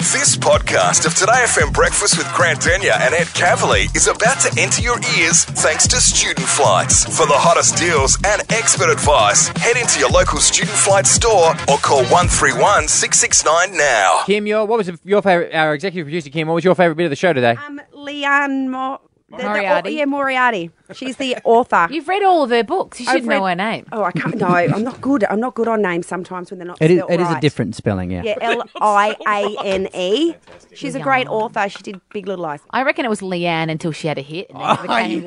This podcast of Today FM Breakfast with Grant Denyer and Ed Cavalier is about to enter your ears thanks to Student Flights. For the hottest deals and expert advice, head into your local Student Flight store or call 131 669 now. Kim, what was your favourite? Our executive producer, Kim, what was your favourite bit of the show today? Leanne Moriarty. Moriarty. She's the author. You've read all of her books. You should know her name. Oh, I can't. No, I'm not good. I'm not good on names sometimes when they're not It spelt is right. a different spelling, yeah. Yeah, Liane. She's a great author. She did Big Little Lies. I reckon it was Leanne until she had a hit, and then it became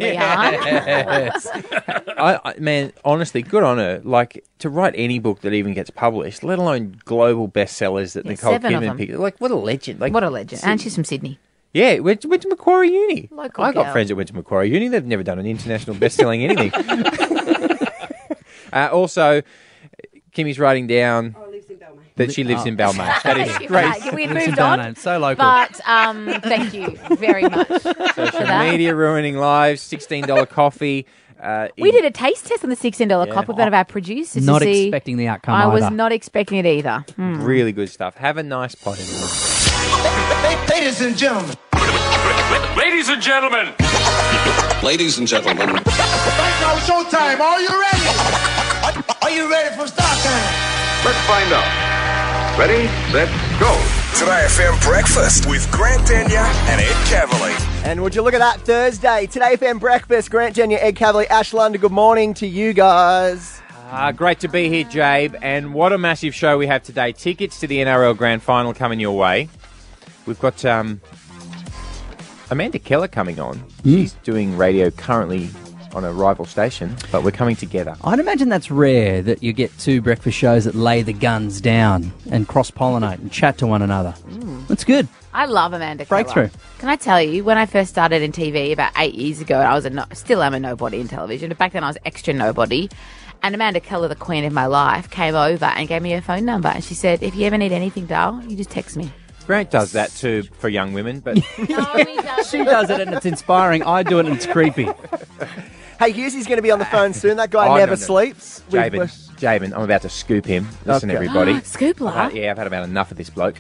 Leanne. Man, honestly, good on her. Like, to write any book that even gets published, let alone global bestsellers that Nicole 7 of Kidman them. picked. Like, what a legend. Like, What a legend. And she's from Sydney. Yeah, went to Macquarie Uni. Local I got girl. friends that went to Macquarie Uni. They've never done an international best-selling anything. Also, Kimmy's writing down that she lives in Balmain. That is Okay, great. right, we Lives in moved on. Balmain. So local. But thank you very much for Social that. media ruining lives, $16 coffee. We did a taste test on the $16 cup with one of our producers. Not to see. expecting the outcome I was either. not expecting it either. Really good stuff. Have a nice pot, everyone. Ladies and gentlemen. Ladies and gentlemen. Ladies and gentlemen. Right now, showtime. Are you ready? Are you ready for start time? Let's find out. Ready, set, go. Today FM Breakfast with Grant Denyer and Ed Cavalier. And would you look at that, Thursday, Today FM Breakfast, Grant Denyer, Ed Cavalier, Ash London, good morning to you guys. Great to be here, Jabe. And what a massive show we have today. Tickets to the NRL Grand Final coming your way. We've got Amanda Keller coming on. She's doing radio currently on a rival station, but we're coming together. I'd imagine that's rare that you get two breakfast shows that lay the guns down and cross-pollinate and chat to one another. That's good. I love Amanda Keller. Breakthrough. Can I tell you, when I first started in TV about 8 years ago, I was still am a nobody in television, but back then I was extra nobody. And Amanda Keller, the queen of my life, came over and gave me her phone number. And she said, if you ever need anything, Dal, you just text me. Grant does that too for young women, but No, he doesn't. She does it and it's inspiring. I do it and it's creepy. Hey, Hughesy's going to be on the phone soon. That guy Oh, never no. sleeps. Jabin, I'm about to scoop him. Listen, Okay. everybody. Scoopla. I've had about enough of this bloke.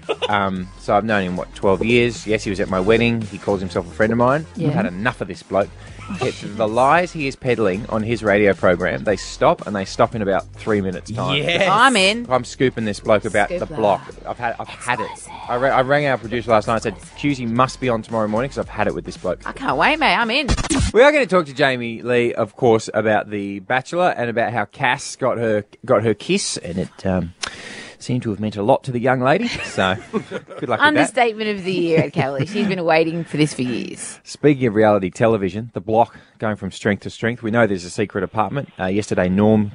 So I've known him, 12 years. Yes, he was at my wedding. He calls himself a friend of mine. Yeah. I've had enough of this bloke. The lies he is peddling on his radio program, they stop in about 3 minutes' time. Yes. I'm in. I'm scooping this bloke about the Scoop block. that. I've had it. I rang our producer last night and said, Husey must be on tomorrow morning because I've had it with this bloke. I can't wait, mate. I'm in. We are going to talk to Jamie Lee, of course, about The Bachelor and about how Cass got her kiss, and it seemed to have meant a lot to the young lady. So, good luck with that. Understatement of the year at Cavalier. She's been waiting for this for years. Speaking of reality television, The Block going from strength to strength. We know there's a secret apartment. Yesterday, Norm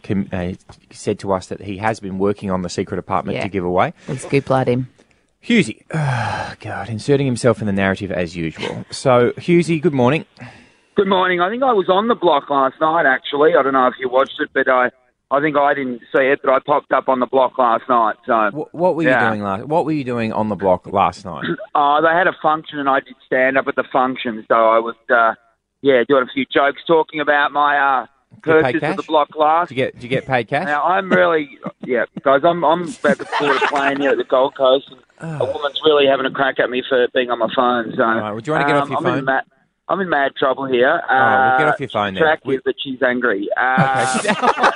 said to us that he has been working on the secret apartment to give away. We scoop-lad him. Husey, God, inserting himself in the narrative as usual. So, Husey, good morning. Good morning. I think I was on The Block last night, actually. I don't know if you watched it, but I think I didn't see it, but I popped up on The Block last night. So What were you doing What were you doing on The Block last night? they had a function, and I did stand up at the function. So I was, doing a few jokes, talking about my purchase of The Block last. Did you get paid cash? Now I'm really, guys. I'm about to board a plane here at the Gold Coast, and a woman's really having a crack at me for being on my phone. So, All right, well, do you want to get off your phone? I'm in mad trouble here. Well, get off your phone then. Track is that she's angry. I've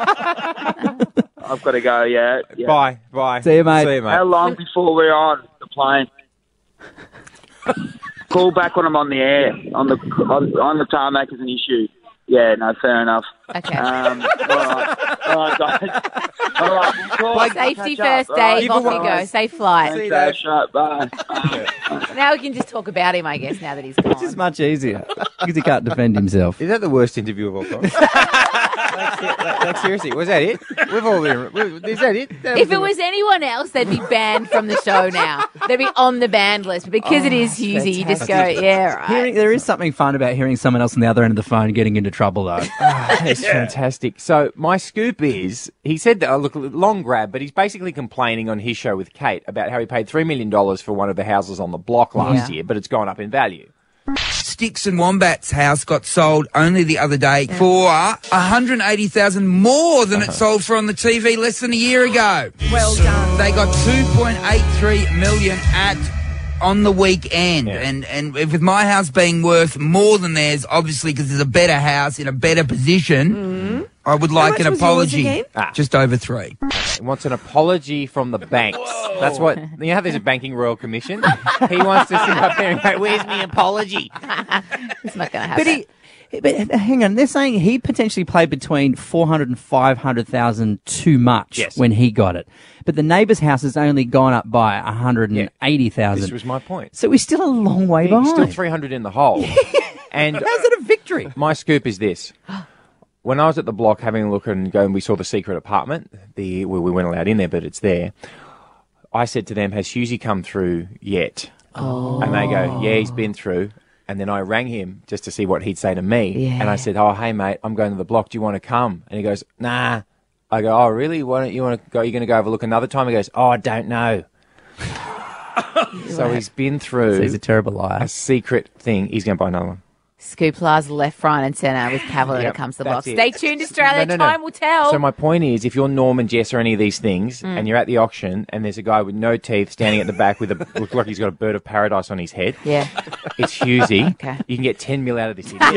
got to go, yeah. Bye. See you, mate. How long before we're on the plane? Call back when I'm on the air. On the tarmac is an issue. Yeah, no, fair enough. Okay. All right, guys. All right, we'll talk. Safety Catch first, up. All right, Dave. Off you go. Safe flight. Thanks, Ash. Bye. Now we can just talk about him, I guess, now that he's gone. It's much easier because he can't defend himself. Is that the worst interview of all time? like seriously, was that it? We've all been. Is that it? If it was anyone else, they'd be banned from the show now. They'd be on the banned list. But because it is Husey, you just go, yeah, right. There is something fun about hearing someone else on the other end of the phone getting into trouble, though. It's fantastic. So my scoop is, he said that, look, long grab, but he's basically complaining on his show with Kate about how he paid $3 million for one of the houses on the block last year, but it's gone up in value. Sticks and Wombat's house got sold only the other day for $180,000 more than it sold for on the TV less than a year ago. Well done. They got $2.83 million at on the weekend. And with my house being worth more than theirs, obviously, because there's a better house in a better position, I would like an apology. Just over 3. He wants an apology from the banks. That's what, you know how there's a banking royal commission? He wants to sit up there and go, where's my apology? It's not going to happen. But hang on, they're saying he potentially played between 400 and 500,000 too much when he got it. But the neighbour's house has only gone up by 180,000. This was my point. So we're still a long way behind. Still 300 in the hole. And how's it a victory? My scoop is this. When I was at the block having a look and we saw the secret apartment, we weren't allowed in there, but it's there. I said to them, has Hughesy come through yet? Oh. And they go, yeah, he's been through. And then I rang him just to see what he'd say to me. Yeah. And I said, oh, hey, mate, I'm going to the block. Do you want to come? And he goes, nah. I go, oh, really? Why don't you want to go? You're going to go have a look another time? He goes, oh, I don't know. So he's been through. So he's a terrible liar. A secret thing. He's going to buy another one. Scoop Plaza left, right and centre with Cavalier when it comes to the block. Stay tuned, Australia. No. Time will tell. So my point is, if you're Norman, Jess or any of these things, and you're at the auction and there's a guy with no teeth standing at the back with looks like he's got a bird of paradise on his head. Yeah. It's Hughesy. Okay. You can get 10 mil out of this idiot.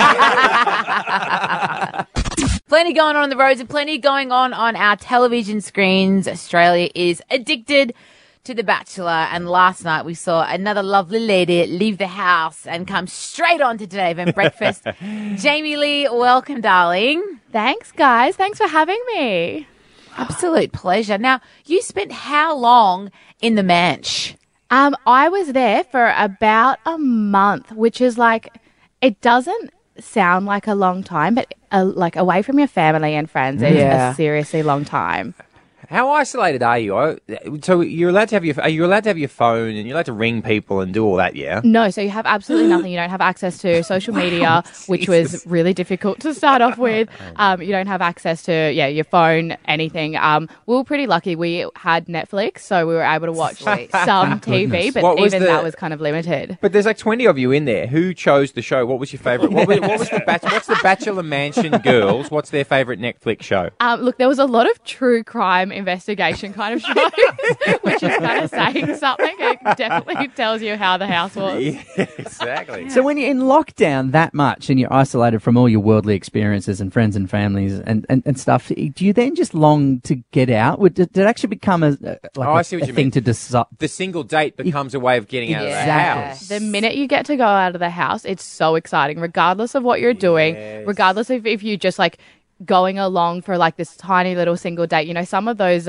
Plenty going on the roads and plenty going on our television screens. Australia is addicted to The Bachelor, and last night we saw another lovely lady leave the house and come straight on to Today FM Breakfast. Jamie Lee, welcome, darling. Thanks, guys. Thanks for having me. Absolute pleasure. Now, you spent how long in the manch? I was there for about a month, which is like, it doesn't sound like a long time, but like away from your family and friends is a seriously long time. How isolated are you? So you're allowed to have are you allowed to have your phone and you're allowed to ring people and do all that, yeah? No, so you have absolutely nothing. You don't have access to social media, which was really difficult to start off with. You don't have access to, your phone, anything. We were pretty lucky. We had Netflix, so we were able to watch some TV, but even that was kind of limited. But there's like 20 of you in there. Who chose the show? What was your favourite? What was what's the Bachelor Mansion girls? What's their favourite Netflix show? Look, there was a lot of true crime investigation kind of shows, which is kind of saying something. It definitely tells you how the house was. Yeah, exactly. So when you're in lockdown that much and you're isolated from all your worldly experiences and friends and families and stuff, do you then just long to get out? Did it actually become a thing to decide? The single date becomes a way of getting out of the house. The minute you get to go out of the house, it's so exciting, regardless of what you're doing, regardless of if you just like going along for like this tiny little single date. You know, some of those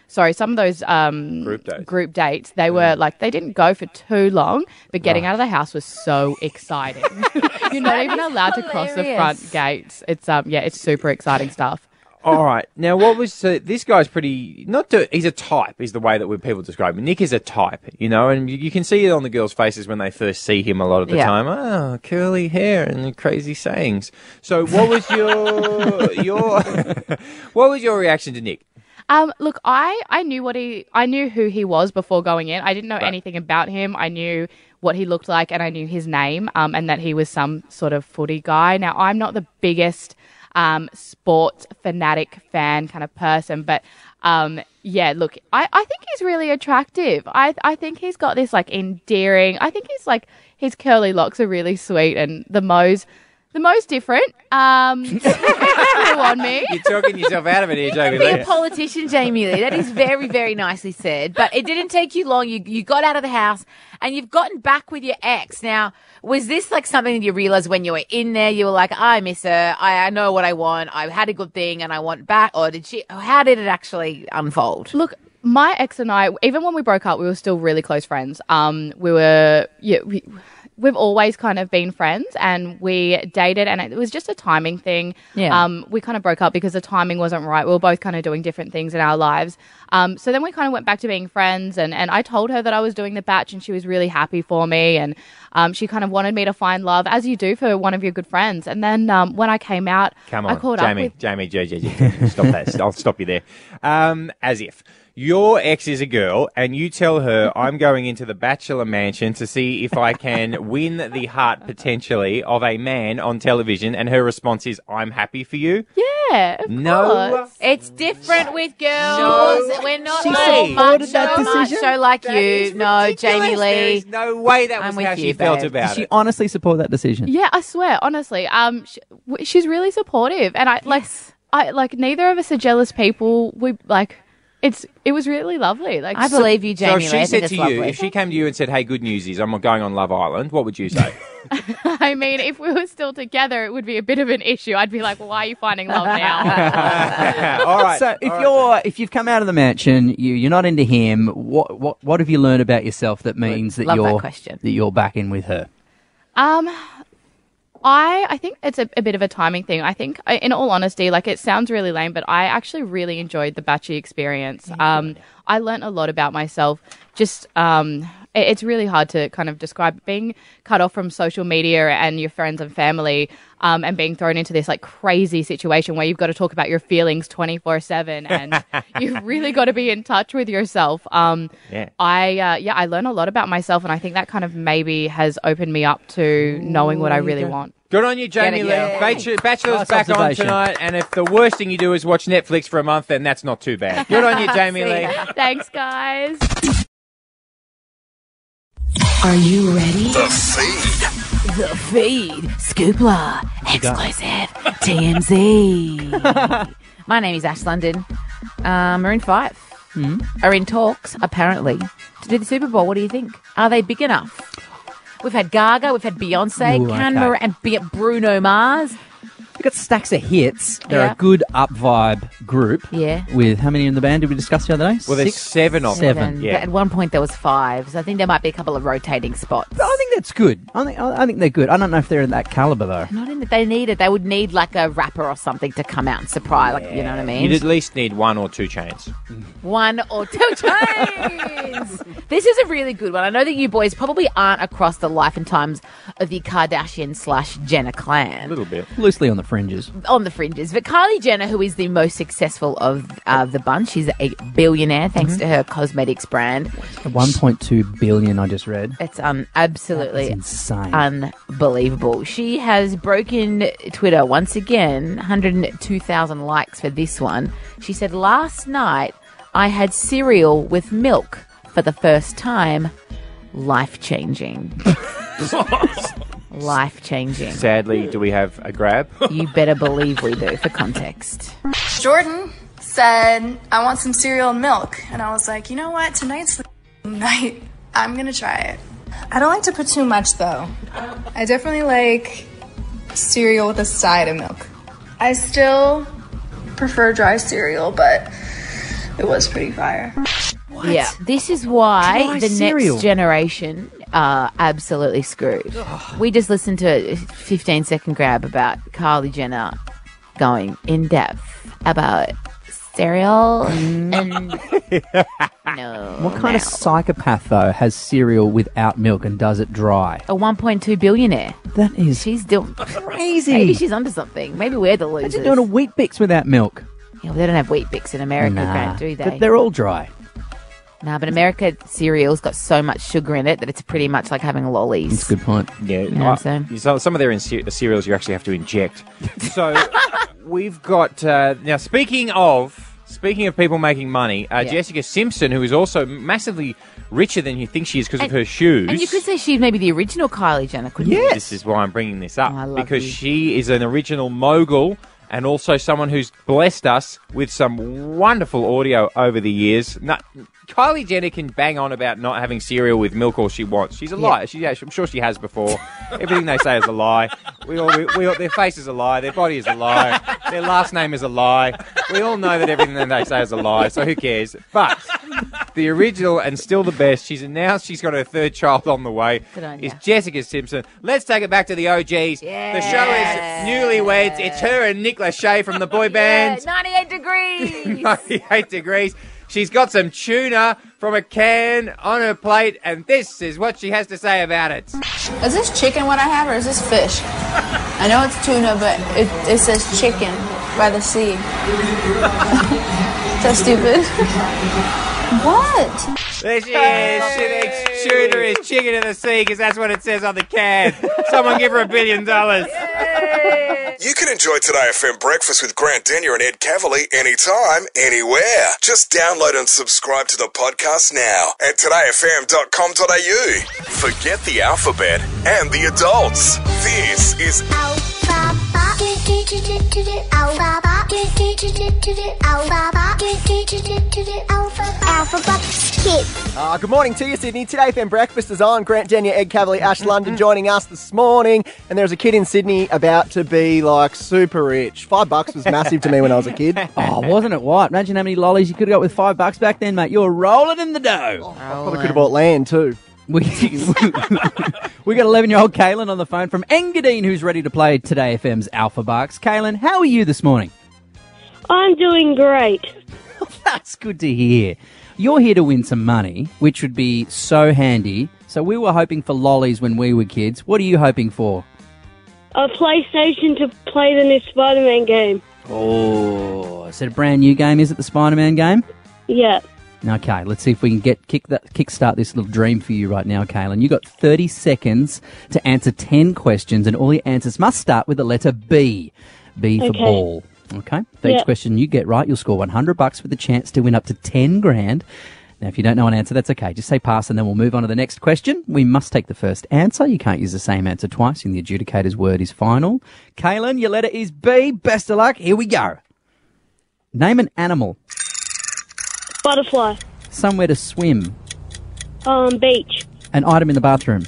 group dates, they were like, they didn't go for too long, but getting out of the house was so exciting. You're not even allowed to cross the front gates. It's it's super exciting stuff. All right. Now, this guy's pretty, he's a type, is the way that people describe him. Nick is a type, you know, and you can see it on the girls' faces when they first see him a lot of the time. Oh, curly hair and crazy sayings. So what was what was your reaction to Nick? Look, I knew who he was before going in. I didn't know anything about him. I knew what he looked like and I knew his name, and that he was some sort of footy guy. Now, I'm not the biggest sports fanatic fan kind of person, but look, I think he's really attractive. I think he's got this like endearing, I think he's like, his curly locks are really sweet, and the Mo's different. On me. You're talking yourself out of it here, Jamie Lee. Be a politician, Jamie Lee. That is very, very nicely said. But it didn't take you long. You got out of the house and you've gotten back with your ex. Now, was this like something that you realised when you were in there? You were like, I miss her. I know what I want. I've had a good thing and I want back. Or how did it actually unfold? Look, my ex and I, even when we broke up, we were still really close friends. We've always kind of been friends, and we dated, and it was just a timing thing. Yeah. We kind of broke up because the timing wasn't right. We were both kind of doing different things in our lives. So then we kind of went back to being friends, and I told her that I was doing the batch, and she was really happy for me, and she kind of wanted me to find love, as you do for one of your good friends. And then when I came out, I called up with... Jamie, stop that. I'll stop you there. As if. your ex is a girl and you tell her I'm going into the bachelor mansion to see if I can win the heart potentially of a man on television, and her response is, I'm happy for you? Yeah, of course. It's different with girls. We're not She so supported that decision? macho like you. No, Jamie There Lee. is no way that I'm was with how you, she felt babe. about Does she it. honestly support that decision? Yeah, I swear, honestly. She's really supportive, and I neither of us are jealous people. It was really lovely. Like, I believe you, So Jamie if Lee. she I think said it's to lovely. you, if she came to you and said, hey, good news is I'm going on Love Island, what would you say? I mean, if we were still together, it would be a bit of an issue. I'd be like, well, why are you finding love now? All right. So if you've come out of the mansion, you're not into him. What have you learned about yourself that means that Love that you're question. that you're back in with her? I think it's a bit of a timing thing. I think, in all honesty, like, it sounds really lame, but I actually really enjoyed the Bachelor experience. I learnt a lot about myself. Just, it's really hard to kind of describe being cut off from social media and your friends and family, and being thrown into this like crazy situation where you've got to talk about your feelings 24/7, and you've really got to be in touch with yourself. Yeah. I learned a lot about myself, and I think that kind of maybe has opened me up to knowing what I really want. Good on you, Jamie Lee. Bachelor's Nice back on observation. tonight, and if the worst thing you do is watch Netflix for a month, then that's not too bad. Good on you, Jamie Lee. Thanks, guys. Are you ready? The Feed. The Feed. Scoopla. Exclusive. TMZ. My name is Ash London. Maroon 5 are in talks, apparently, to do the Super Bowl. What do you think? Are they big enough? We've had Gaga, we've had Beyonce, Ooh, Canberra, and Bruno Mars. We've got stacks of hits. They're Yeah. a good up vibe group. Yeah. With how many in the band did we discuss the other day? Well, there's 7 of them. Seven. Yeah. But at one point there was 5, so I think there might be a couple of rotating spots. But I think that's good. I think they're good. I don't know if they're in that caliber though. Not in that they need it. They would need like a rapper or something to come out and surprise, like, you know what I mean? You'd at least need 1 or 2 chains. 1 or 2 chains. This is a really good one. I know that you boys probably aren't across the life and times of the Kardashian/Jenner clan. A little bit. Loosely on the fringes. On the fringes. But Kylie Jenner, who is the most successful of the bunch, she's a billionaire thanks to her cosmetics brand. 1.2 billion I just read. It's absolutely That's insane. unbelievable. She has broken Twitter once again, 102,000 likes for this one. She said, last night I had cereal with milk for the first time. Life-changing. Life-changing. Sadly, do we have a grab? You better believe we do, for context. Jordan said, I want some cereal and milk. And I was like, you know what? Tonight's the night. I'm going to try it. I don't like to put too much, though. I definitely like cereal with a side of milk. I still prefer dry cereal, but it was pretty fire. What? Yeah, this is why Dry the cereal. next generation are absolutely screwed. We just listened to a 15-second grab about Kylie Jenner going in depth about cereal and no. What kind of psychopath though has cereal without milk and does it dry? A 1.2 billionaire. That is she's doing crazy. Maybe she's onto something. Maybe we're the losers. Imagine doing a Wheat Bix without milk. Yeah, well, they don't have Wheat Bix in America, Grant, do they? But they're all dry. No, but America cereal's got so much sugar in it that it's pretty much like having lollies. That's a good point. Yeah, You know what I'm saying? some of their cereals you actually have to inject. So we've got now. Speaking of people making money, Jessica Simpson, who is also massively richer than you think she is because of her shoes. And you could say she's maybe the original Kylie Jenner, couldn't you? This is why I'm bringing this up love because you. she is an original mogul. And also someone who's blessed us with some wonderful audio over the years. Kylie Jenner can bang on about not having cereal with milk all she wants. She's a liar. I'm sure she has before. Everything they say is a lie. We all, their face is a lie. Their body is a lie. Their last name is a lie. We all know that everything that they say is a lie, so who cares? But the original and still the best, she's announced she's got her 3rd child on the way, is Jessica Simpson. Let's take it back to the OGs. The show is Newlyweds. It's her and Nick Lachey from the boy band. 98 degrees. 98 degrees. She's got some tuna from a can on her plate, and this is what she has to say about it. Is this chicken what I have, or is this fish? I know it's tuna, but it says chicken by the sea. So stupid. What? There she is. She thinks tuna is chicken in the sea because that's what it says on the can. Someone give her $1 billion. You can enjoy Today FM Breakfast with Grant Denyer and Ed Cavalier anytime, anywhere. Just download and subscribe to the podcast now at todayfm.com.au. Forget the alphabet and the adults. This is Alphabet Kids. Good morning to you, Sydney. Today FM Breakfast is on. Grant Denyer, Ed Cavalier, Ash London joining us this morning. And there's a kid in Sydney about to be like super rich. $5 was massive to me when I was a kid. Oh, wasn't it what? Imagine how many lollies you could have got with $5 back then, mate. You were rolling in the dough. Probably could have bought land too. We got 11-year-old Kaylin on the phone from Engadine who's ready to play Today FM's Alpha Bucks. Kaylin, how are you this morning? I'm doing great. That's good to hear. You're here to win some money, which would be so handy. So we were hoping for lollies when we were kids. What are you hoping for? A PlayStation to play the new Spider-Man game. Oh, is it a brand new game? Is it the Spider-Man game? Yeah. Okay, let's see if we can kickstart this little dream for you right now, Kaylin. You've got 30 seconds to answer 10 questions, and all your answers must start with the letter B. B for ball. Okay? For each question you get right, you'll score $100 with a chance to win up to 10 grand. Now, if you don't know an answer, that's okay. Just say pass, and then we'll move on to the next question. We must take the first answer. You can't use the same answer twice, and the adjudicator's word is final. Kaylin, your letter is B. Best of luck. Here we go. Name an animal. Butterfly. Somewhere to swim. Beach. An item in the bathroom.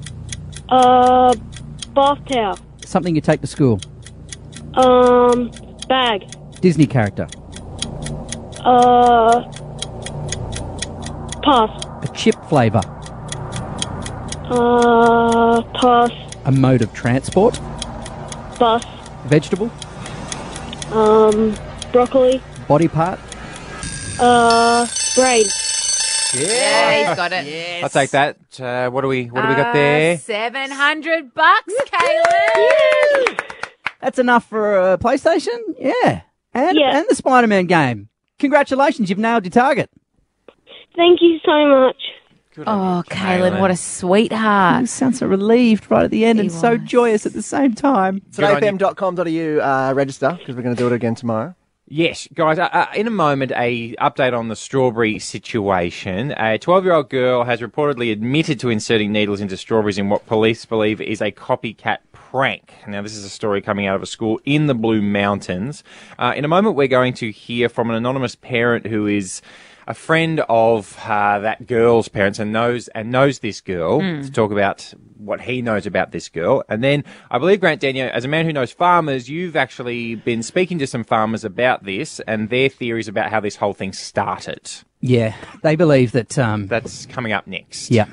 Bath towel. Something you take to school. Bag. Disney character. Pass. A chip flavour. Pass. A mode of transport. Bus. Vegetable. Broccoli. Body part. Brain. Yeah, he's got it. Yes. I'll take that. What do we got there? $700, Kaylin. That's enough for a PlayStation? Yeah. And the Spider-Man game. Congratulations, you've nailed your target. Thank you so much. Kaylin, what a sweetheart. You sound so relieved right at the end and so joyous at the same time. todayfm.com.au register, because we're going to do it again tomorrow. Yes, guys, in a moment, a update on the strawberry situation. A 12-year-old girl has reportedly admitted to inserting needles into strawberries in what police believe is a copycat prank. Now, this is a story coming out of a school in the Blue Mountains. In a moment, we're going to hear from an anonymous parent who is a friend of that girl's parents and knows this girl to talk about what he knows about this girl. And then I believe, Grant Denyer, as a man who knows farmers, you've actually been speaking to some farmers about this and their theories about how this whole thing started. Yeah, they believe that... That's coming up next. Yeah.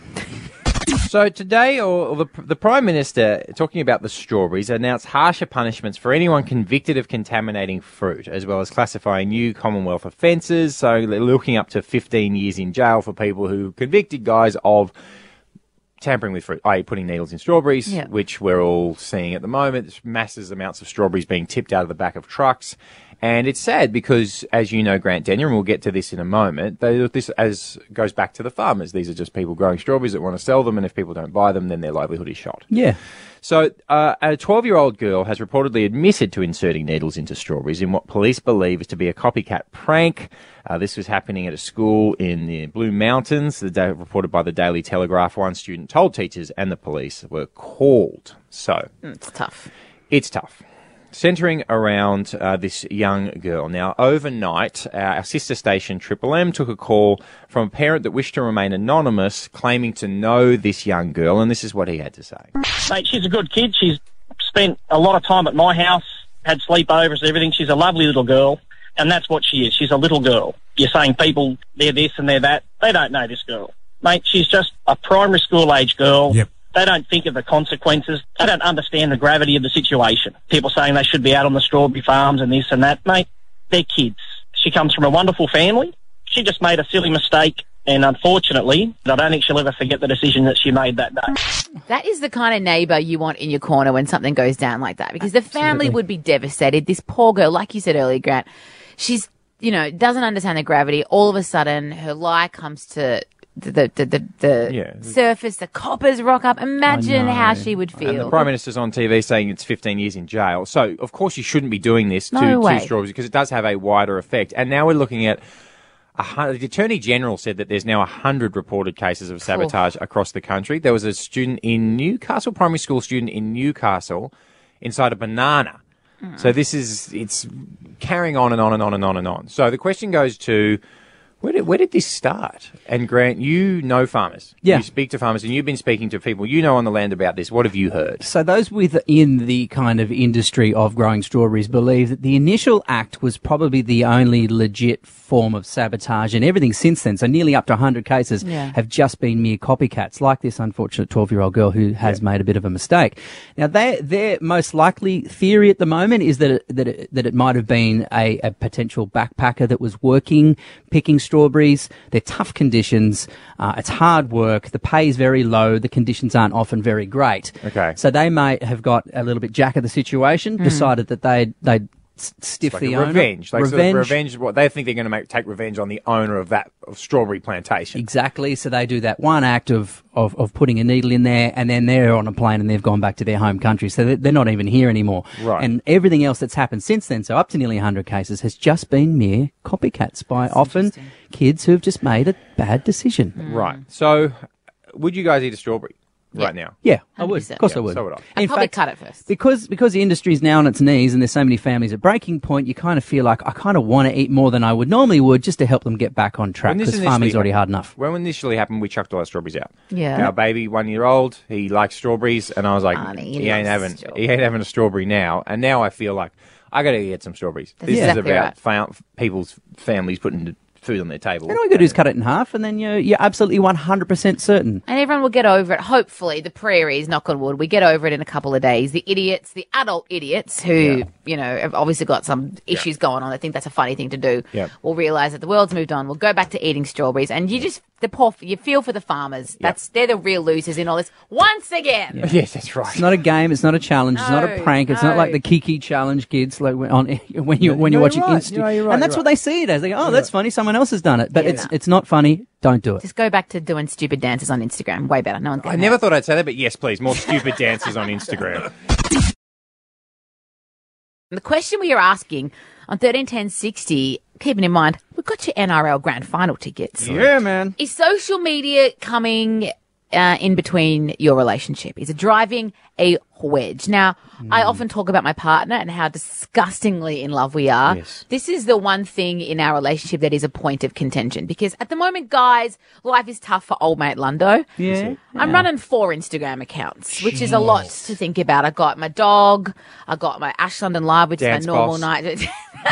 So today, the Prime Minister, talking about the strawberries, announced harsher punishments for anyone convicted of contaminating fruit, as well as classifying new Commonwealth offences. So they're looking up to 15 years in jail for people who convicted guys of tampering with fruit, i.e. putting needles in strawberries, which we're all seeing at the moment. There's massive amounts of strawberries being tipped out of the back of trucks. And it's sad because, as you know, Grant Denyer, and we'll get to this in a moment, this goes back to the farmers. These are just people growing strawberries that want to sell them, and if people don't buy them, then their livelihood is shot. Yeah. So a 12-year-old girl has reportedly admitted to inserting needles into strawberries in what police believe is to be a copycat prank. This was happening at a school in the Blue Mountains. Reported by the Daily Telegraph, one student told teachers and the police were called. So it's tough. It's tough. Centering around this young girl. Now, overnight, our sister station, Triple M, took a call from a parent that wished to remain anonymous, claiming to know this young girl, and this is what he had to say. Mate, she's a good kid. She's spent a lot of time at my house, had sleepovers and everything. She's a lovely little girl, and that's what she is. She's a little girl. You're saying people, they're this and they're that. They don't know this girl. Mate, she's just a primary school-age girl. Yep. They don't think of the consequences. They don't understand the gravity of the situation. People saying they should be out on the strawberry farms and this and that. Mate, they're kids. She comes from a wonderful family. She just made a silly mistake, and unfortunately, I don't think she'll ever forget the decision that she made that day. That is the kind of neighbour you want in your corner when something goes down like that, because the family would be devastated. This poor girl, like you said earlier, Grant, she's doesn't understand the gravity. All of a sudden, her lie comes to the surface. The coppers rock up. Imagine how she would feel. And the Prime Minister's on TV saying it's 15 years in jail. So, of course, you shouldn't be doing this to strawberries because it does have a wider effect. And now we're looking at the Attorney General said that there's now 100 reported cases of sabotage across the country. There was a student in Newcastle, primary school student in Newcastle, inside a banana. So it's carrying on and on and on and on and on. So the question goes to, where did this start? And Grant, you know farmers. Yeah. You speak to farmers and you've been speaking to people. You know on the land about this. What have you heard? So those within the kind of industry of growing strawberries believe that the initial act was probably the only legit form of sabotage, and everything since then, so nearly up to 100 cases, have just been mere copycats, like this unfortunate 12-year-old girl who has made a bit of a mistake. Now, their most likely theory at the moment is that it might have been a potential backpacker that was picking strawberries. They're tough conditions. It's hard work. The pay is very low. The conditions aren't often very great. Okay. So they may have got a little bit jack of the situation, decided that they'd stiff the owner. Revenge. Revenge. What they think they're going to take revenge on the owner of strawberry plantation. Exactly. So they do that one act of putting a needle in there, and then they're on a plane and they've gone back to their home country. So they're not even here anymore. Right. And everything else that's happened since then, so up to nearly 100 cases, has just been mere copycats by often kids who've just made a bad decision. Right. So would you guys eat a strawberry? Right now. Yeah, I would. 100%. Of course I would. So would I. I'd probably cut it first. Because the industry's now on its knees and there's so many families at breaking point, you kind of feel like I kind of want to eat more than I would normally just to help them get back on track, because farming's already hard enough. When initially happened, we chucked all our strawberries out. Yeah. Our baby, 1 year old, he likes strawberries, and I was like, he ain't having a strawberry now. And now I feel like I got to get some strawberries. This is about people's families putting food on their table. And all you got to do is cut it in half, and then you're absolutely 100% certain. And everyone will get over it. Hopefully, the prairies, knock on wood, we get over it in a couple of days. The idiots, the adult idiots who, have obviously got some issues going on. I think that's a funny thing to do. Yep. Will realise that the world's moved on. We'll go back to eating strawberries. And you feel for the farmers. They're the real losers in all this. Once again. Yeah. Yes, that's right. It's not a game. It's not a challenge. It's not a prank. It's not like the Kiki challenge, kids. Like when you're watching Insta, and that's what they see it as. They go, "Oh, that's funny. Someone else has done it." But it's not funny. Don't do it. Just go back to doing stupid dances on Instagram. Way better. No one's going. I never thought I'd say that, but yes, please, more stupid dances on Instagram. The question we are asking on 131060, keeping in mind, we've got your NRL Grand Final tickets. Yeah, man. Is social media coming in between your relationship? Is it driving a wedge? Now, I often talk about my partner and how disgustingly in love we are. Yes. This is the one thing in our relationship that is a point of contention, because at the moment, guys, life is tough for old mate Lundo. Yeah. I'm running 4 Instagram accounts, which is a lot to think about. I got my dog, I got my Ash London Live, which Dance is my normal boss. night.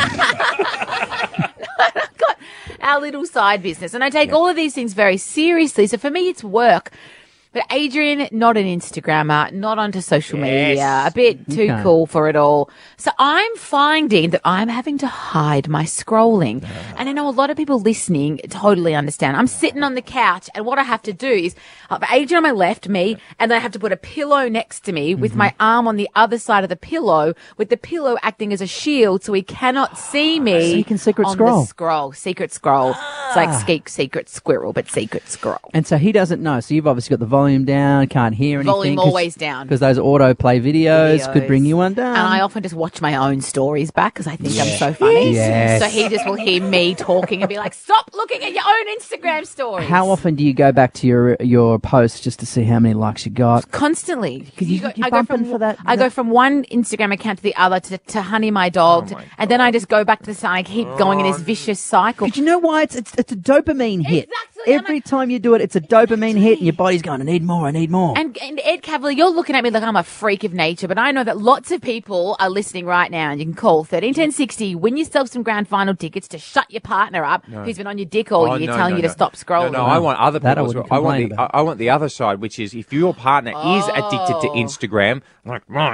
I've got our little side business, and I take all of these things very seriously. So for me, it's work. But Adrian, not an Instagrammer, not onto social media, a bit too cool for it all. So I'm finding that I'm having to hide my scrolling. And I know a lot of people listening totally understand. I'm sitting on the couch, and what I have to do is I have Adrian on my left, me, and then I have to put a pillow next to me with my arm on the other side of the pillow, with the pillow acting as a shield so he cannot see me. So you can secret on scroll. The scroll. Secret scroll. It's like secret squirrel, but secret scroll. And so he doesn't know. So you've obviously got the volume down, can't hear anything. Volume always down. Because those autoplay videos could bring you undone. And I often just watch my own stories back because I think I'm so funny. Yes. So he just will hear me talking and be like, stop looking at your own Instagram stories. How often do you go back to your posts just to see how many likes you got? Constantly. You bumping for that? I go from one Instagram account to the other to Honey, my dog, and then I just go back to the side. I keep going in this vicious cycle. But you know why? It's a dopamine hit. Exactly. Every time you do it, it's a dopamine hit, and your body's going, I need more. And Ed Cavalier, you're looking at me like I'm a freak of nature, but I know that lots of people are listening right now, and you can call 131060, win yourself some grand final tickets to shut your partner up who's been on your dick all year telling you to stop scrolling. No, I want other That I people. wouldn't I complain about. want the other side, which is if your partner is addicted to Instagram, like mine,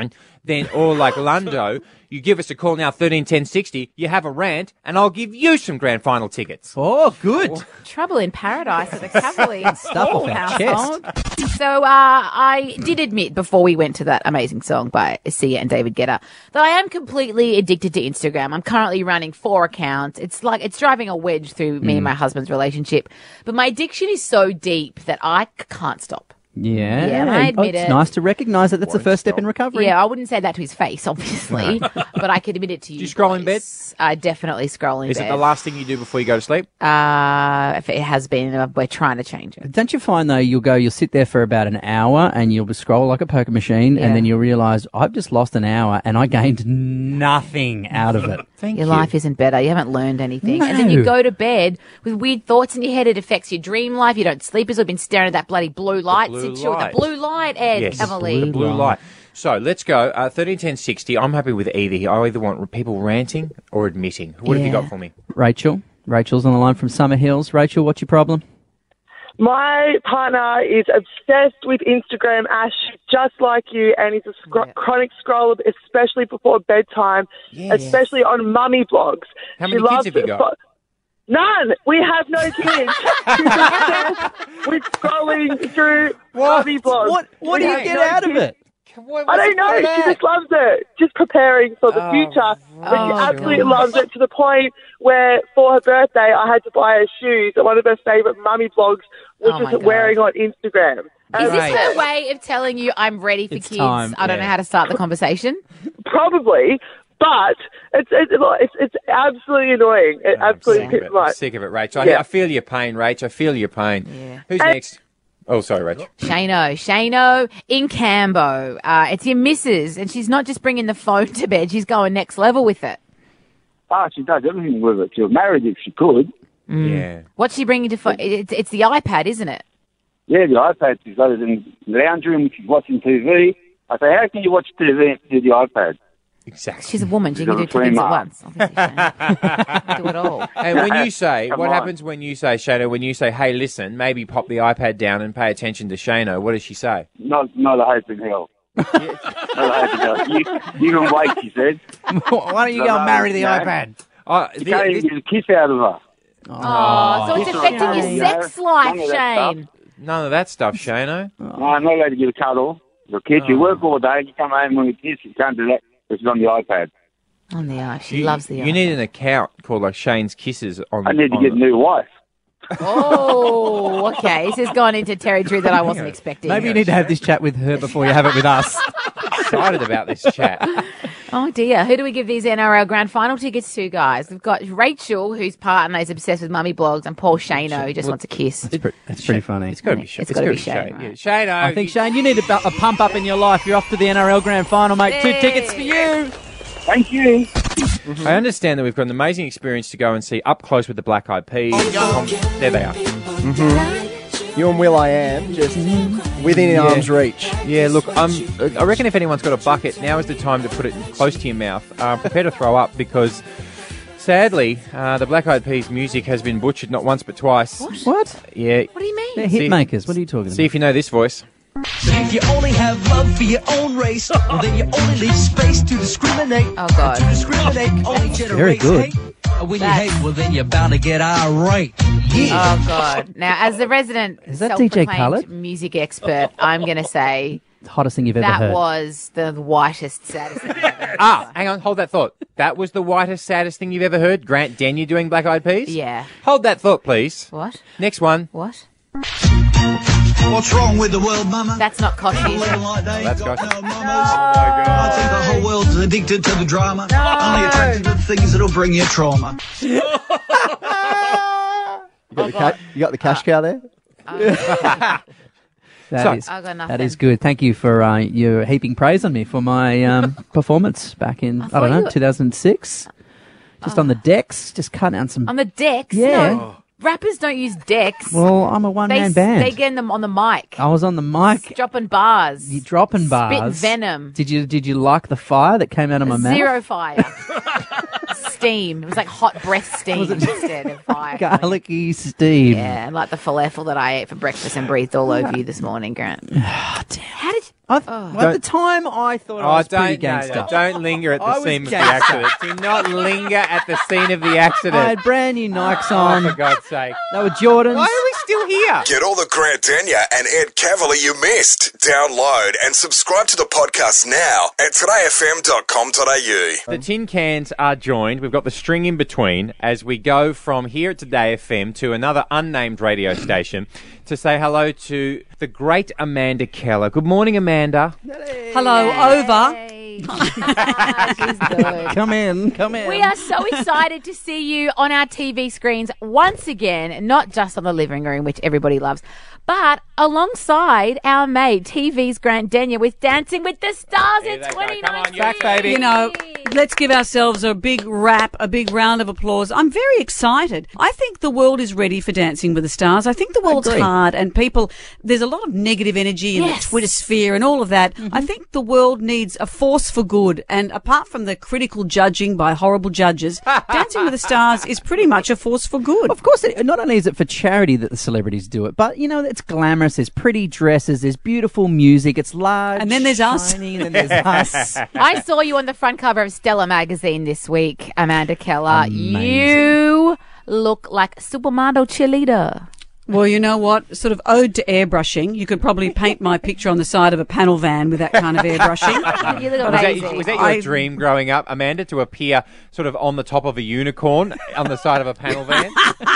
then, or like Lundo, you give us a call now, 131060, you have a rant, and I'll give you some grand final tickets. Oh, good. Trouble in paradise at the Cavalier Stuff off our household. So I did admit before we went to that amazing song by Sia and David Guetta that I am completely addicted to Instagram. I'm currently running 4 accounts. It's driving a wedge through me and my husband's relationship. But my addiction is so deep that I can't stop. Yeah, and I admit it's it. nice to recognise that that's the first step in recovery. Yeah, I wouldn't say that to his face, obviously, but I could admit it to you. Do you scroll in bed? I definitely scroll in Is bed. it the last thing you do before you go to sleep? If it has been, we're trying to change it. Don't you find though, you'll sit there for about an hour and you'll scroll like a poker machine, and then you'll realise I've just lost an hour and I gained nothing out of it. Your life isn't better. You haven't learned anything. And then you go to bed with weird thoughts in your head. It affects your dream life. You don't sleep as you've been staring at that bloody blue light. Sit you with the blue light, Ed Yes, Cavalier. the blue light. So let's go. 131060. I'm happy with either. I either want people ranting or admitting. What have you got for me? Rachel's on the line from Summer Hills. Rachel, what's your problem? My partner is obsessed with Instagram, Ash, just like you, and he's a chronic scroller, especially before bedtime, especially on mummy blogs. How many kids have you got? None. We have no kids. She's obsessed with scrolling through mummy blogs. What do you get out of it? I don't know. She just loves it. Just preparing for the future. But she absolutely loves it to the point where, for her birthday, I had to buy her shoes that one of her favourite mummy blogs was just wearing on Instagram. Is this her way of telling you I'm ready for kids? Time, I don't know how to start the conversation. Probably, but it's absolutely annoying. It absolutely hits my. I'm sick of it, Rachel. Yeah. I feel your pain, Rach. I feel your pain. Yeah. Who's next? Oh, sorry, Rachel. Shano in Cambo. It's your missus, and she's not just bringing the phone to bed. She's going next level with it. Oh, she does everything with it. She was married if she could. Yeah. What's she bringing to phone? It's the iPad, isn't it? Yeah, the iPad. She's got it in the lounge room. She's watching TV. I say, how can you watch TV and do the iPad? Exactly. She's a woman. She She's can got do a two things at flame once. Obviously, do it all. And when you say, Come what on. happens when you say, Shano, when you say, hey, listen, maybe pop the iPad down and pay attention to Shano, what does she say? Not a hope in hell. Not a hope in hell. You can wait, she said. Why don't you go and marry the No. iPad? You can't even get a kiss out of her. Oh, so it's affecting your sex life, None of that Shane. None of that stuff, Shano. No, I'm not allowed to get a cuddle. Your kiss, you work all day, you come home when you kiss, you can't do that. It's on the iPad. On the eye. She loves the eye. You need an account called like Shane's Kisses on I need to get a new wife. Oh, okay. This has gone into territory that I wasn't expecting. Maybe you need to have this chat with her before you have it with us. Excited about this chat. Oh, dear. Who do we give these NRL Grand Final tickets to, guys? We've got Rachel, whose partner is obsessed with mummy blogs, and Paul Shano, who just wants a kiss. That's pretty funny. It's got to be Shane. It's gotta be Shane, right? Yeah. Shano. I think, Shane, you need a pump up in your life. You're off to the NRL Grand Final, mate. 2 tickets for you. Thank you. I understand that we've got an amazing experience to go and see up close with the Black Eyed Peas. There they are. You and Will I Am just within arm's reach. Yeah, look, I reckon if anyone's got a bucket, now is the time to put it close to your mouth. Prepare to throw up because, sadly, the Black Eyed Peas music has been butchered not once but twice. What? Yeah. What do you mean? They're hit makers. What are you talking See if you know this voice. If you only have love for your own race, well, then you only leave space to discriminate. Oh, God. To discriminate only generates Very good. hate. When you hate, well, then you're bound to get irate. Yeah. Oh, God. Now, as the resident Is that DJ self-proclaimed Khaled? music expert, I'm going to say The hottest thing you've ever that heard. was the whitest, saddest thing I've ever heard. Hang on, hold that thought. That was the whitest, saddest thing you've ever heard? Grant Denyer doing Black Eyed Peas? Yeah. Hold that thought, please. What? Next one. What? What's wrong with the world, mama? That's not Koshi, is it? That's got I think the whole world's addicted to the drama. Only attracted to things that'll bring you trauma. You got the cash cow there? That is, I've got that nothing. is good. Thank you for your heaping praise on me for my performance back in, I don't know, 2006. Just on the decks, just cutting out some... On the decks? Yeah. No. Rappers don't use decks. Well, I'm a one-man band. They get them on the mic. I was on the mic. Dropping bars. You dropping bars. Spit venom. Did you like the fire that came out of my mouth? Zero fire. Steam. It was like hot breath steam instead of fire. Garlicky steam. Yeah, like the falafel that I ate for breakfast and breathed all over you this morning, Grant. Oh, damn. How did At the time, I thought I was pretty gangster. Don't linger at the I was scene of the gangster. accident. Do not linger at the scene of the accident. I had brand new Nikes on. For God's sake. They were Jordans. Why are we still here? Get all the Grant Denyer and Ed Cavalier you missed. Download and subscribe to the podcast now at todayfm.com.au. The tin cans are joined. We've got the string in between as we go from here at Today FM to another unnamed radio station to say hello to the great Amanda Keller. Good morning, Amanda. Hello, over. She's good. Come in. We are so excited to see you on our TV screens once again, not just on the living room, which everybody loves, but alongside our mate, TV's Grant Denyer, with Dancing with the Stars in 2019. Back, baby. You know, let's give ourselves a big a big round of applause. I'm very excited. I think the world is ready for Dancing with the Stars. I think the world's hard and there's a lot of negative energy in the Twitter sphere and all of that. I think the world needs a force for good. And apart from the critical judging by horrible judges, Dancing with the Stars is pretty much a force for good. Of course, not only is it for charity that the celebrities do it, but, you know, it's glamorous. There's pretty dresses. There's beautiful music. It's large. And then there's us. And then there's us. I saw you on the front cover of Stella magazine this week, Amanda Keller. Amazing. You look like a supermodel cheerleader. Well, you know what? Sort of ode to airbrushing. You could probably paint my picture on the side of a panel van with that kind of airbrushing. You look amazing. Was that your dream growing up, Amanda, to appear sort of on the top of a unicorn on the side of a panel van?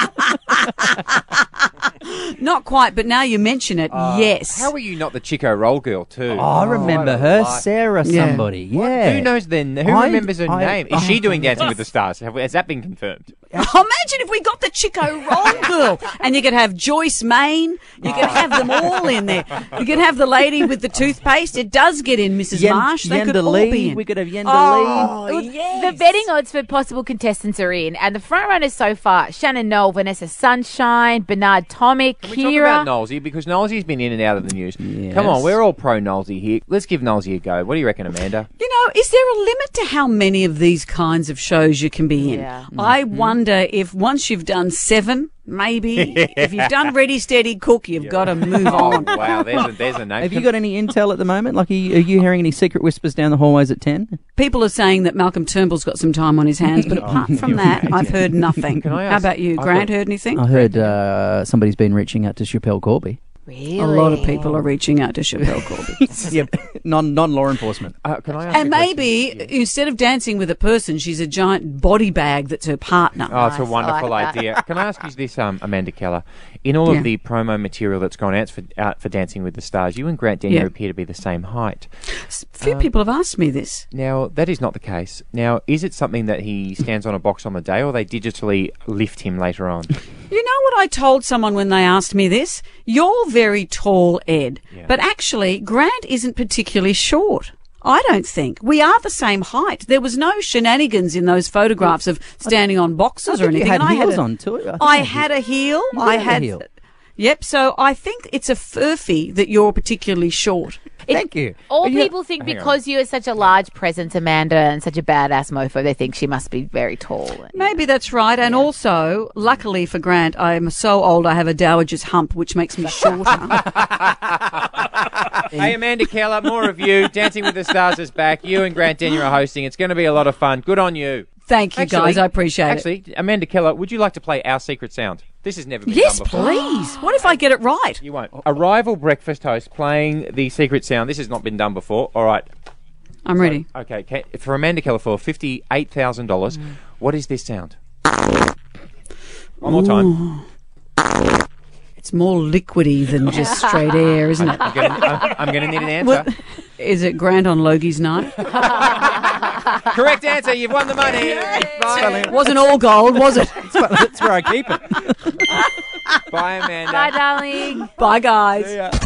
Not quite, but now you mention it, yes. How were you not the Chico Roll girl too? Oh, I remember her. Sarah somebody. Yeah. Who knows then? Who remembers her name? Is she doing Dancing with the Stars? Has that been confirmed? Imagine if we got the Chico Roll girl and you could have Joyce Main. You could have them all in there. You could have the lady with the toothpaste. It does get in Mrs. Marsh. They could all be in. We could have Yenda Lee. Yes. The betting odds for possible contestants are in, and the front runners so far: Shannon Noel, Vanessa Sunshine, Bernard Tomic, Can we talk about Knowlesy? Because Knowlesy's been in and out of the news. Yes. Come on, we're all pro Knowlesy here. Let's give Knowlesy a go. What do you reckon, Amanda? You know, is there a limit to how many of these kinds of shows you can be in? Yeah. I wonder if once you've done 7, maybe, if you've done Ready, Steady, Cook, you've got to move on. Wow, there's a name. Have you got any intel at the moment? Like, are you hearing any secret whispers down the hallways at 10? People are saying that Malcolm Turnbull's got some time on his hands, but apart from that, I've heard nothing. Can I ask- How about you, Grant? Heard anything? I heard somebody's been reaching out to Chappelle Corby. Really? A lot of people are reaching out to Chappelle Corby. Yeah, non-law enforcement. Can I ask And a maybe instead of dancing with a person, she's a giant body bag that's her partner. Oh, it's a Nice. I wonderful like that. idea. Can I ask you this, Amanda Keller? In all of the promo material that's gone out for Dancing with the Stars, you and Grant Denyer appear to be the same height. Few people have asked me this. Now, that is not the case. Now, is it something that he stands on a box on the day, or they digitally lift him later on? You know what I told someone when they asked me this? You're very tall, Ed. Yeah. But actually, Grant isn't particularly short. I don't think. We are the same height. There was no shenanigans in those photographs of standing on boxes or anything. You had And heels on too. I had a heel. I had a heel. Yep, so I think it's a furphy that you're particularly short. Thank you. All Are you- people think because you are such a large presence, Amanda, and such a badass mofo, they think she must be very tall. Maybe that's right. And also, luckily for Grant, I am so old I have a dowager's hump, which makes me shorter. Hey, Amanda Keller, more of you. Dancing with the Stars is back. You and Grant Denyer are hosting. It's going to be a lot of fun. Good on you. Thank you, guys. I appreciate it. Actually, Amanda Keller, would you like to play our secret sound? This has never been Yes, done before. please. What if I get it right? You won't. A rival breakfast host playing the secret sound. This has not been done before. All right. I'm ready. Okay. For Amanda Keller for $58,000, what is this sound? One more time. It's more liquidy than just straight air, isn't it? I'm going to need an answer. What, is it Grant on Logie's night? Correct answer. You've won the money. Bye. It wasn't all gold, was it? That's where I keep it. Bye, Amanda. Bye, darling. Bye, guys.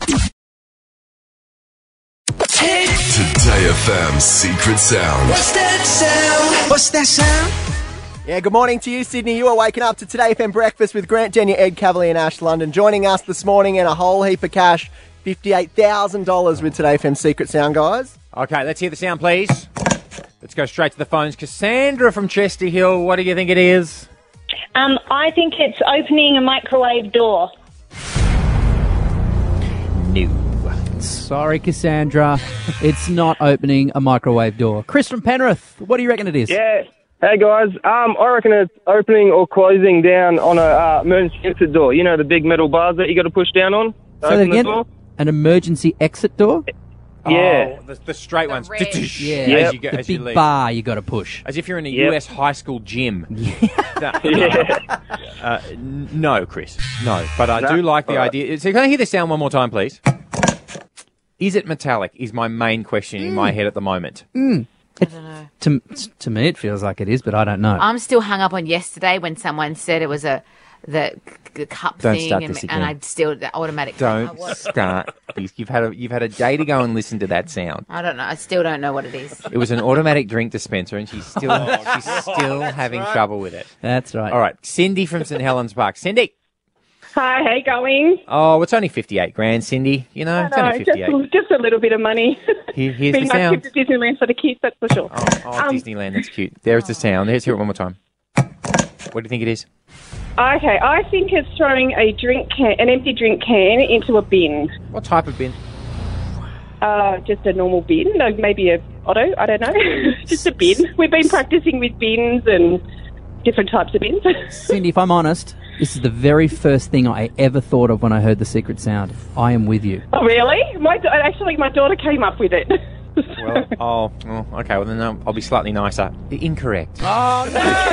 Today FM's secret sound. What's that sound? What's that sound? Yeah, good morning to you, Sydney. You are waking up to Today FM Breakfast with Grant Denyer, Ed Cavalier and Ash London. Joining us this morning and a whole heap of cash, $58,000 with Today FM Secret Sound, guys. Okay, let's hear the sound, please. Let's go straight to the phones. Cassandra from Chester Hill, what do you think it is? I think it's opening a microwave door. No. Sorry, Cassandra. It's not opening a microwave door. Chris from Penrith, what do you reckon it is? Yeah. Hey, guys. I reckon it's opening or closing down on a emergency exit door. You know, the big metal bars that you got to push down on to So open the again, door? an emergency exit door? Yeah. Oh, the straight ones. Yeah, As you go, the as you big leave. bar you got to push. As if you're in a Yep. US high school gym. Yeah. No, Chris. No. But I No? do like the All right. idea. So can I hear the sound one more time, please? Is it metallic? Is my main question in my head at the moment. To me, it feels like it is, but I don't know. I'm still hung up on yesterday when someone said it was the cup Don't thing, start and, this and again. I still the automatic. Don't start. You've had a day to go and listen to that sound. I don't know. I still don't know what it is. It was an automatic drink dispenser, and she's still having trouble with it. That's right. All right, Cindy from St Helens Park. Cindy. Hi, how you going? Oh, it's only 58 grand, Cindy. You know, it's only 58. Just a little bit of money. Here's Be the nice sound. trip to Disneyland for the kids, that's for sure. Oh, Disneyland, that's cute. There's the sound. Let's hear it one more time. What do you think it is? Okay, I think it's throwing an empty drink can into a bin. What type of bin? Just a normal bin, no, maybe a Otto, I don't know. Just a bin. We've been practicing with bins and different types of bins. Cindy, if I'm honest, this is the very first thing I ever thought of when I heard the secret sound. I am with you. Oh, really? Actually, my daughter came up with it. Well, okay. Well, then I'll be slightly nicer. Incorrect. Oh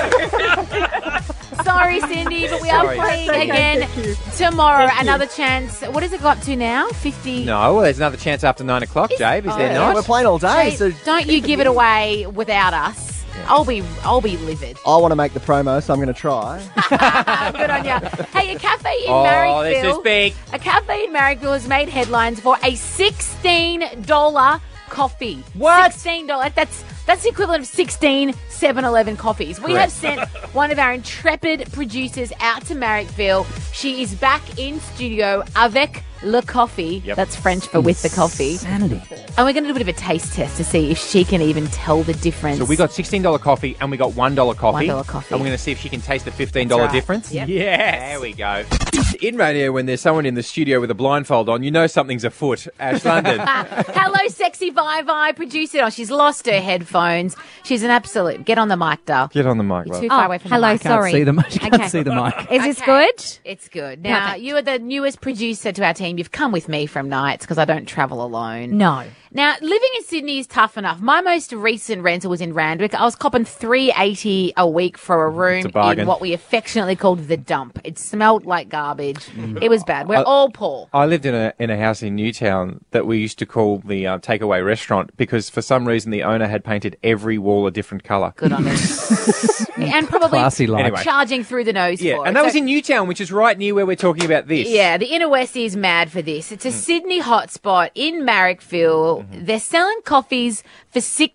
no! Sorry, Cindy, but we are Sorry. playing That's okay, again thank you. tomorrow. Thank you. Another chance. What has it got to now? 50. No, well, there's another chance after 9 o'clock, Jabe. Is there Yeah, not? we're playing all day, Jay, so don't you give it away without us. I'll be livid. I want to make the promo, so I'm going to try. Good on you. Hey, a cafe in Oh, Marrickville. this is big. A cafe in Marrickville has made headlines for a $16 coffee. What? $16. That's the equivalent of 16 7-Eleven coffees. We have sent one of our intrepid producers out to Marrickville. She is back in studio avec le coffee. Yep. That's French for with the coffee. Insanity. And we're going to do a bit of a taste test to see if she can even tell the difference. So we got $16 coffee and we got $1 coffee. $1 coffee. And we're going to see if she can taste the $15 That's right. difference. Yep. Yes. There we go. In radio, when there's someone in the studio with a blindfold on, you know something's afoot. Ash London. Hello, sexy Vi producer. Oh, she's lost her headphones. She's an absolute. Get on the mic, Dal. Get on the mic, You're love. too far away from hello, the mic. Can't sorry. see the mic. Can't Okay. see the mic. Is this Okay. good? It's good. Now, Perfect. you are the newest producer to our team. You've come with me from nights because I don't travel alone. No. Now, living in Sydney is tough enough. My most recent rental was in Randwick. I was copping $3.80 a week for a room bargain. in what we affectionately called the dump. It smelled like garbage. It was bad. We're all poor. I lived in a house in Newtown that we used to call the takeaway restaurant because for some reason the owner had painted every wall a different colour. Good on it. And probably Classy life. Anyway. charging through the nose Yeah, for it. and that So- was in Newtown, which is right near where we're talking about this. Yeah, the Inner West is mad for this. It's a Sydney hotspot in Marrickville. They're selling coffees for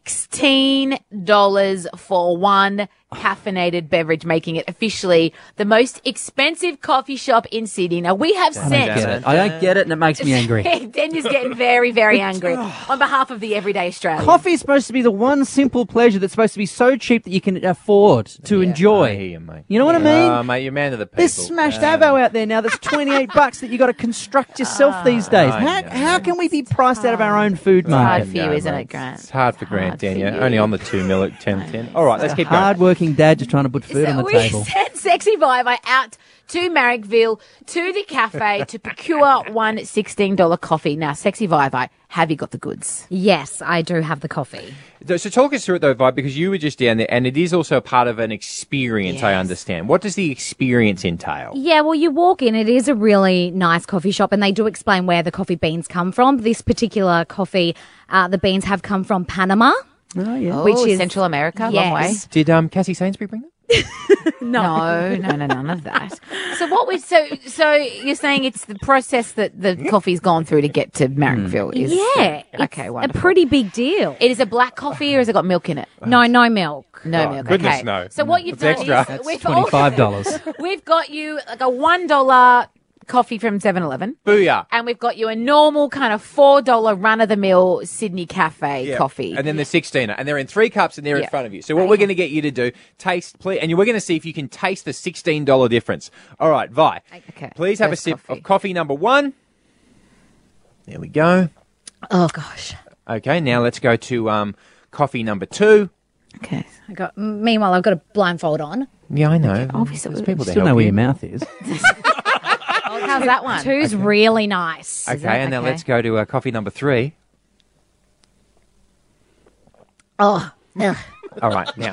$16 for one caffeinated beverage, making it officially the most expensive coffee shop in Sydney. Now, we have I don't sent... get it. I don't get it, and it makes me angry. Denya's getting very, very angry on behalf of the everyday Australian. Coffee is supposed to be the one simple pleasure that's supposed to be so cheap that you can afford to enjoy. I hear you, mate. You know what I mean? Oh, mate, you're man of the people. There's smashed avo out there now that's $28 that you got to construct yourself these days. How can we be priced out of our own food It's hard market? for you, isn't it, Grant? It's hard for Grant, Hard for Dania. you. Only on the 2 mil at 10. All right, let's keep going. Hard-working dad just trying to put food on the we table. sent Sexy Vivi out to Marrickville, to the cafe, to procure one $16 coffee. Now, Sexy Vivi, have you got the goods? Yes, I do have the coffee. So talk us through it, though, Vi, because you were just down there, and it is also part of an experience, I understand. What does the experience entail? Yeah, well, you walk in, it is a really nice coffee shop, and they do explain where the coffee beans come from. This particular coffee, the beans have come from Panama. Oh, yeah. Which is Central America, long way. Did Cassie Sainsbury bring them? No, none of that. So what we so you're saying it's the process that the coffee's gone through to get to Marrickville is Yeah, okay, it's wonderful. a pretty big deal. It is a black coffee or has it got milk in it? No, no milk. No Oh, milk. goodness, okay. no. So what you've It's done extra. is That's $25. we've got you like a $1 coffee from 7-Eleven. Booyah. And we've got you a normal kind of $4 run-of-the-mill Sydney cafe Yeah. coffee. And then the 16er. And they're in 3 cups and they're in Yeah. front of you. So what we're going to get you to do, taste, please, and we're going to see if you can taste the $16 difference. All right, Vi. Okay, Please have a first sip coffee. of coffee number 1. There we go. Oh, gosh. Okay, now let's go to coffee number 2. Okay. Meanwhile, I've got a blindfold on. Yeah, I know. Obviously, there's people that Still help know where you. your mouth is. How's that one? 2's really nice. Okay, and now let's go to coffee number 3. Oh, ugh. All right, now.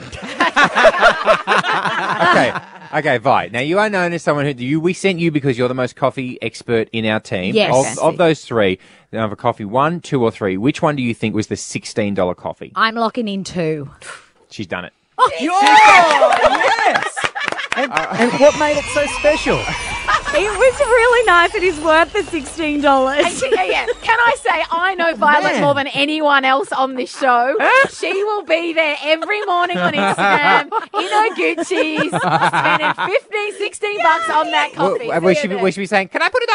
Okay, Vi. Now, you are known as someone we sent you because you're the most coffee expert in our team. Yes. Of those 3, now have a coffee 1, 2, or 3. Which one do you think was the $16 coffee? I'm locking in 2. She's done it. Oh, yes! And what made it so special? It was really nice. It is worth the $16. Yeah. Can I say, I know Violet more than anyone else on this show. She will be there every morning on Instagram in her Gucci's, spending $15, $16 on that coffee. We should be saying, can I put it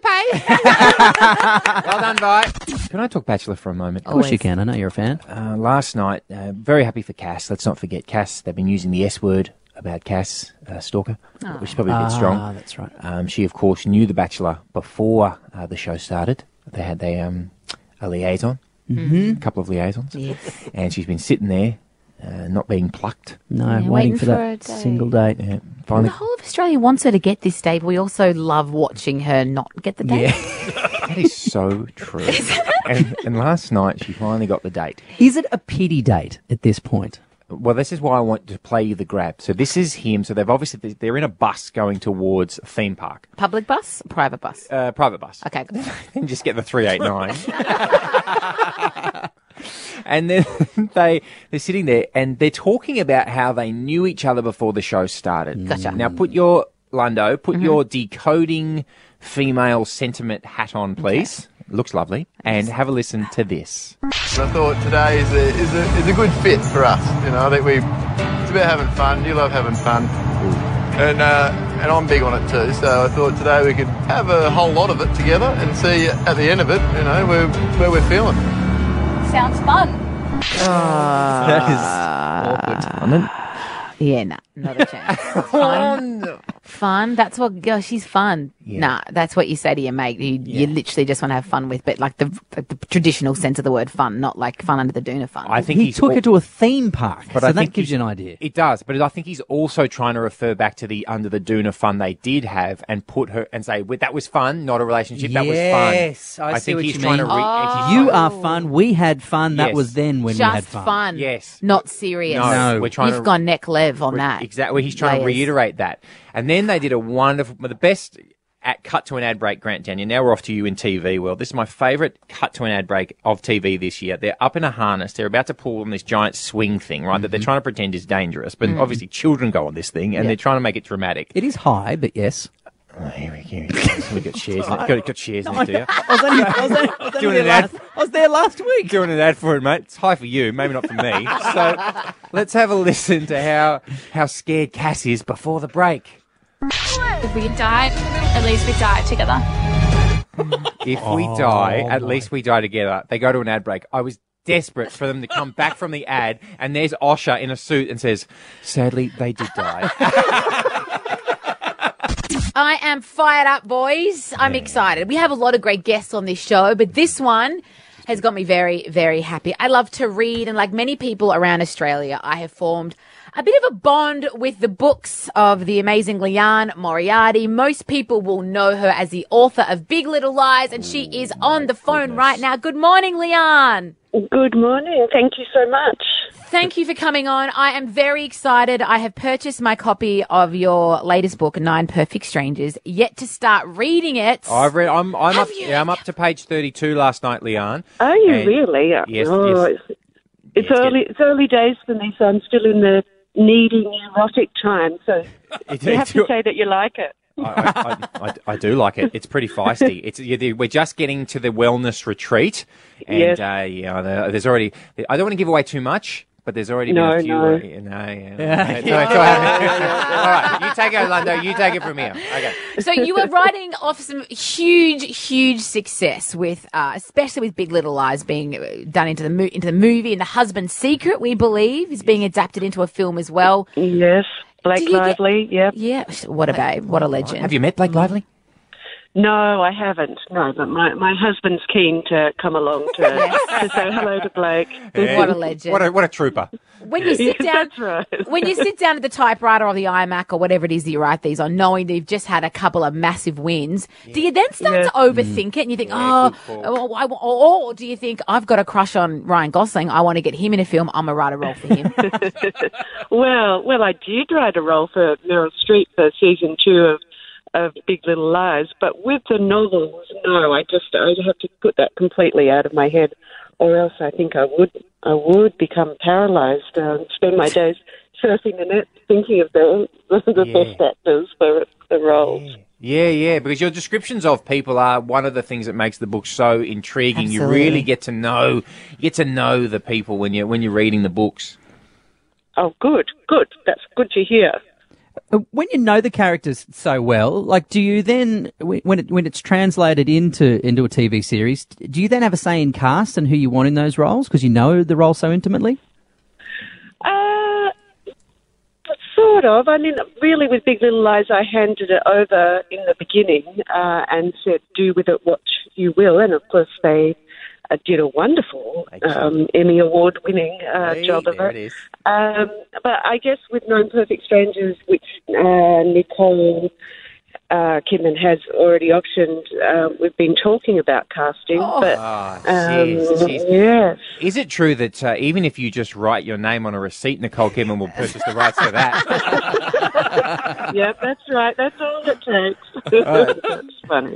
on Afterpay? Well done, Vi. Can I talk Bachelor for a moment? Of course you can. I know you're a fan. Last night, very happy for Cass. Let's not forget Cass. They've been using the S word about Cass, Stalker, which is probably a bit strong. That's right. She, of course, knew The Bachelor before the show started. They had a liaison, a couple of liaisons. Yes. And she's been sitting there, not being plucked. No, waiting for that single date. Yeah, The finally. whole of Australia wants her to get this date, but we also love watching her not get the date. Yeah, that is so true. and last night, she finally got the date. Is it a pity date at this point? Well, this is why I want to play you the grab. So this is him. So they're in a bus going towards a theme park. Public bus? Private bus? Private bus. Okay, good. Then just get the 389. And then they're sitting there and they're talking about how they knew each other before the show started. Gotcha. Now put your decoding female sentiment hat on, please. Okay. Looks lovely. And have a listen to this. I thought today is a good fit for us. You know, I think it's about having fun. You love having fun, and I'm big on it too. So I thought today we could have a whole lot of it together and see at the end of it, you know, where we're feeling. Sounds fun. That is awkward. Yeah, not a chance. Fun. Fun. That's what, girl, she's fun. Yeah. Nah, that's what you say to your mate. You literally just want to have fun with, but like the traditional sense of the word fun, not like fun under the doona fun. I think he took her to a theme park, but so I that think gives you an idea. It does, but I think he's also trying to refer back to the under the doona fun they did have and put her and say, well, that was fun, not a relationship. That was fun. Yes, I see think what he's you trying mean. to You are fun. We had fun. That Yes. was then when we just had fun. fun. Yes. Not serious. No, we're trying You've gone neck lev on that. Exactly. He's trying to Layers. reiterate that. And then they did a wonderful, the best cut to an ad break, Grant Daniel. Now we're off to you in TV world. This is my favourite cut to an ad break of TV this year. They're up in a harness. They're about to pull on this giant swing thing, right, that they're trying to pretend is dangerous. But obviously children go on this thing and they're trying to make it dramatic. It is high, but yes. Oh, here we go. We've got shares in it. Got shares in it, do you? I was Doing an ad. I was there last week. Doing an ad for it, mate. It's high for you, maybe not for me. So let's have a listen to how scared Cass is before the break. If we died, at least we died together. If we die, at least we die together. They go to an ad break. I was desperate for them to come back from the ad, and there's Osher in a suit and says, sadly, they did die. I am fired up, boys. I'm excited. We have a lot of great guests on this show, but this one has got me very, very happy. I love to read, and like many people around Australia, I have formed a bit of a bond with the books of the amazing Liane Moriarty. Most people will know her as the author of Big Little Lies, and she is on the phone right now. Good morning, Liane. Good morning. Thank you so much. Thank you for coming on. I am very excited. I have purchased my copy of your latest book, 9 Perfect Strangers, yet to start reading it. I've read. I'm up to page 32 last night, Liane. Are you And- really? Yes. It's Yes, early days for me, so I'm still in the needing erotic time. So you have to say that you like it. I do like it. It's pretty feisty. We're just getting to the wellness retreat, and Yes. there's already. I don't want to give away too much, but there's already been a few. No. It's all right, you take it, Orlando. You take it from here. Okay. So you were writing off some huge success with, especially with Big Little Lies being done into the movie, and The Husband's Secret, we believe, is being adapted into a film as well. Yes, Blake Lively. Yep. Yeah. What a babe. What a legend. Have you met Blake Lively? No, I haven't. No, but my husband's keen to come along to say hello to Blake. Yeah. What a legend. What a trooper. When you sit down, That's right. when you sit down at the typewriter or the iMac or whatever it is that you write these on, knowing that you've just had a couple of massive wins, do you then start to overthink it and you think, or do you think, I've got a crush on Ryan Gosling, I want to get him in a film, I'm going to write a role for him? Well, I did write a role for Meryl Streep for season 2 of Big Little Lies, but with the novels, no, I have to put that completely out of my head, or else I think I would become paralysed and spend my days surfing the net thinking of the best actors for the roles. Yeah, because your descriptions of people are one of the things that makes the book so intriguing. Absolutely. You really get to know the people when you're reading the books. Oh, good. That's good to hear. When you know the characters so well, like, do you then, when it's translated into a TV series, do you then have a say in cast and who you want in those roles because you know the role so intimately? Sort of. I mean, really, with Big Little Lies, I handed it over in the beginning and said, "Do with it what you will." And of course, they did a wonderful Emmy Award-winning job of it. But I guess with Nine Perfect Strangers, which Nicole Kidman has already optioned, we've been talking about casting. Yes. Is it true that even if you just write your name on a receipt, Nicole Kidman will purchase the rights for that? Yep, that's right. That's all it takes. That's funny.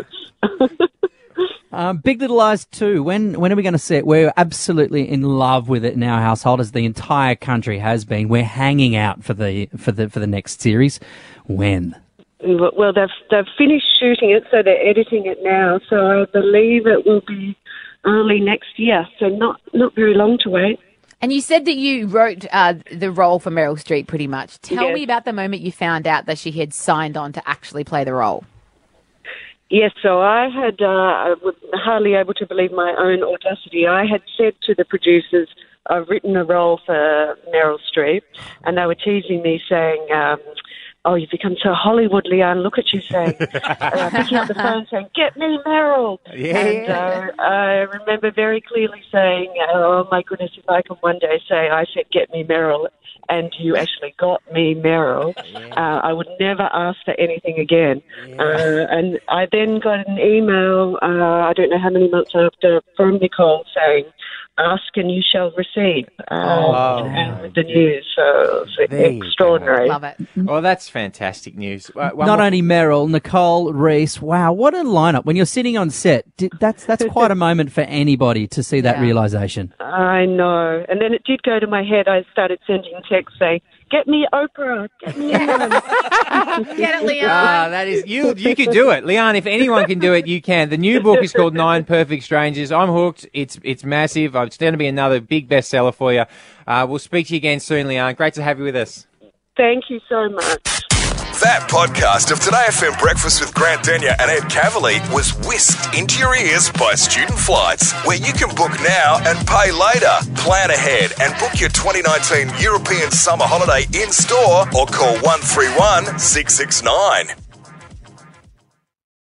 Big Little Lies 2, when are we going to see it? We're absolutely in love with it in our household, as the entire country has been. We're hanging out for the next series. When? Well, they've finished shooting it, so they're editing it now. So I believe it will be early next year. So not very long to wait. And you said that you wrote the role for Meryl Streep pretty much. Tell me about the moment you found out that she had signed on to actually play the role. Yes, so I was hardly able to believe my own audacity. I had said to the producers, I've written a role for Meryl Streep, and they were teasing me saying, "Oh, you've become so Hollywood, Leanne, look at you saying," picking up the phone saying, "Get me Meryl." And I remember very clearly saying, "Oh my goodness, if I can one day say I said get me Meryl, and you actually got me Meryl, I would never ask for anything again." And I then got an email, I don't know how many months after, from Nicole saying, "Ask and you shall receive," with the news. So it's extraordinary. Love it. Well, that's fantastic news. Not only Meryl, Nicole, Reese. Wow, what a lineup! When you're sitting on set, that's quite a moment for anybody to see that realization. I know. And then it did go to my head. I started sending texts saying, "Get me Oprah. Get me Leanne." Get it, Leanne. That is you could do it. Leanne, if anyone can do it, you can. The new book is called Nine Perfect Strangers. I'm hooked. It's massive. It's going to be another big bestseller for you. We'll speak to you again soon, Leanne. Great to have you with us. Thank you so much. That podcast of Today FM Breakfast with Grant Denyer and Ed Cavalier was whisked into your ears by Student Flights, where you can book now and pay later. Plan ahead and book your 2019 European summer holiday in store or call 131 669.